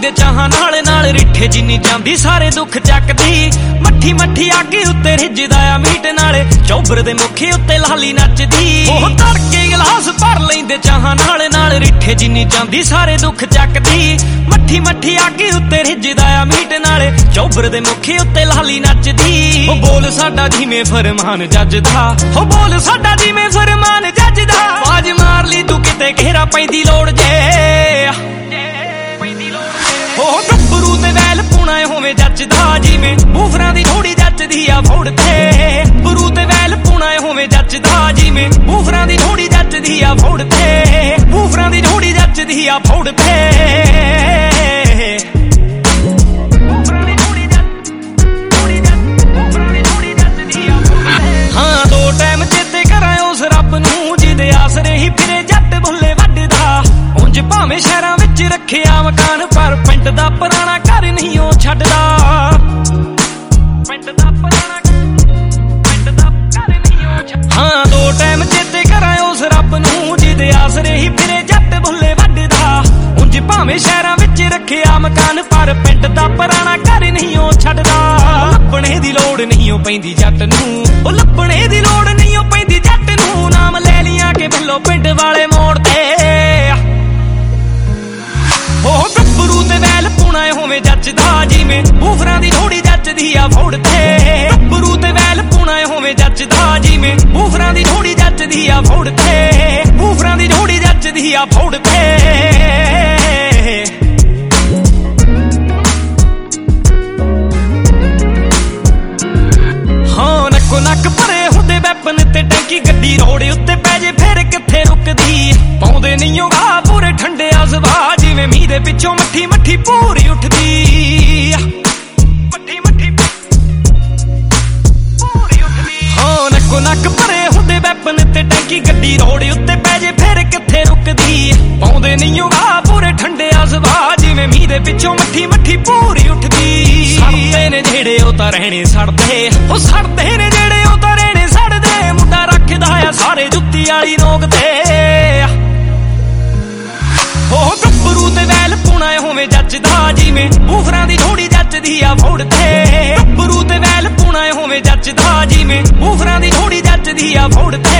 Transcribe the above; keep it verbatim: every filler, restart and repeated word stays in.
ਲੈਂਦੇ ਚਾਹਾਂ नाल नाल रिठे जिन्नी जांदी सारे दुख चकदी मट्ठी मट्ठी आगे उत्ते रिझदा आ मीट नाले चौबर दे मुखे उत्ते लाली नचदी ओह तड़के गिलास भर लैंदे चाਹਾਂ नाल नाल रिठे जिन्नी जांदी सारे दुख चकदी मट्ठी मट्ठी आगे उत्ते रिझदा आ मीट नाले चौबर दे मुखे उत्ते लाली नचदी ओ बोल साडा जिवें फरमान जजदा ओ बोल साडा जिवें फरमान जजदा आवाज मार ली तू किते घेरा पैंदी लोड़ जे ओह गब्बरू ते वैल पुना होवे जचदा जिवें बूफरां दी थोड़ी जचदी आ फौड़ ते गब्बरू ते वैल पुना होवे जचदा जिवें बूफरां दी थोड़ी जचदी आ फौड़ ते बूफरां दी थोड़ी जचदी आ फौड़ ते हाँ दो टाइम चेते करां उस रब नूं जिहदे आसरे ही फिरे जट बुल्ले वड्डदा उंज भावें शहरां विच रखिया मकान पर पिंड दा पुराना घर नहीं ओ छड्डदा पिंड दा पुराना पिंड दा घर नहीं ओ छड्डदा हाँ दो टाइम चेते करां उस रब नूं जिहदे आसरे ही फिरे जट बुल्ले वड्डदा उंज भावें शहरां विच रखिया मकान पर पिंड दा पुराना घर नहीं ओ छड्डदा ਲੱਭਣੇ ਦੀ ਲੋੜ ਨਹੀਂ ਓ ਪੈਂਦੀ ਜੱਟ ਨੂੰ ਉਹ ਲੱਭਣੇ ਦੀ ਲੋੜ ਨਹੀਂ ਓ ਪੈਂਦੀ ਜੱਟ ਨੂੰ ਨਾਮ ਲੈ ਲਿਆ ਕੇ ਬੱਲੋ ਪਿੰਡ ਵਾਲੇ ਮੋੜ ਤੇ ਉਹ ਗੱਭਰੂ ਤੇ ਵੈਲ ਪੁਣਾ ਹੋਵੇ ਜੱਚਦਾ ਜਿਵੇਂ ਬੂਫਰਾਂ ਦੀ ਥੋੜੀ ਜੱਚਦੀ ਆ ਫੌੜ ਤੇ ਗੱਭਰੂ ਤੇ ਵੈਲ ਪੁਣਾ ਹੋਵੇ ਜੱਚਦਾ ਜਿਵੇਂ ਬੂਫਰਾਂ ਦੀ ਥੋੜੀ ਜੱਚਦੀ ਆ ਫੌੜ ਤੇ ਬੂਫਰਾਂ ਦੀ ਥੋੜੀ ਜੱਚਦੀ ਆ ਫੌੜ ਤੇ नक भरे हुंदे वैपन ते टैंकी गड्डी रोड उत्ते पै जे फिर कित्थे रुकदी पाउंदे नहीं ओ गा पूरे ठंडे आसवा जिवें मींह दे पिछों मट्ठी मट्ठी पूरी उठदी मट्ठी मट्ठी पूरी उठदी हाँ नक्को नक भरे हुंदे वैपन ते टैंकी गड्डी रोड उत्ते पै जे फिर कित्थे रुकदी पाउंदे नहीं ओ गा पूरे ठंडे आसवा जिवें मींह दे पिछों मट्ठी मट्ठी पूरी उठदी सड़दे ने जेड़े ओ तां रहणे सड़दे ओ सड़दे ने सारे जुत्ती आली नोक ते ओह गब्बरू ते वैल पुना होवे जचदा जिवें बूफरां दी थोड़ी जचदी आ फौड़ ते गब्बरू ते वैल पुना होवे जचदा जिवें बूफरां दी थोड़ी जचदी आ फौड़ ते